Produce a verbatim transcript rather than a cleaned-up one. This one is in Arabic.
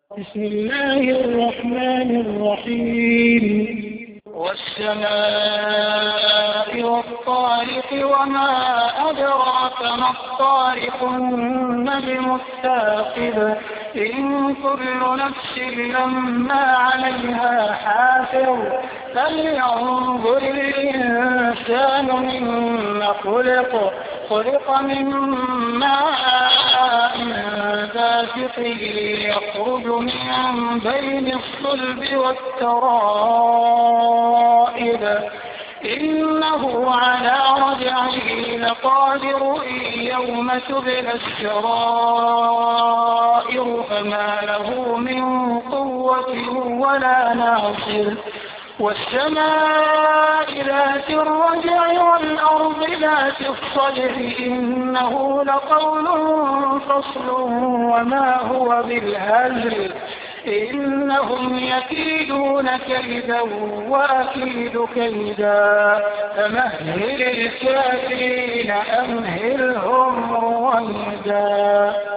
بسم الله الرحمن الرحيم والسماء والطارق وما أدراك ما الطارق النجم الثاقب إن كل نفس لما عليها حافظ فلينظر الإنسان مما خلق خلق من ماء دافق يخرج من بين الصلب والترائب إنه على رجعه لقادر يوم تبلى السرائر فما له من قوة ولا ناصر والسماء ذات الرجع والأرض ذات الصدع إنه لقول فصل وما هو بالهزل إنهم يكيدون كيدا وأكيد كيدا فمهل الكافرين أمهلهم رويدا.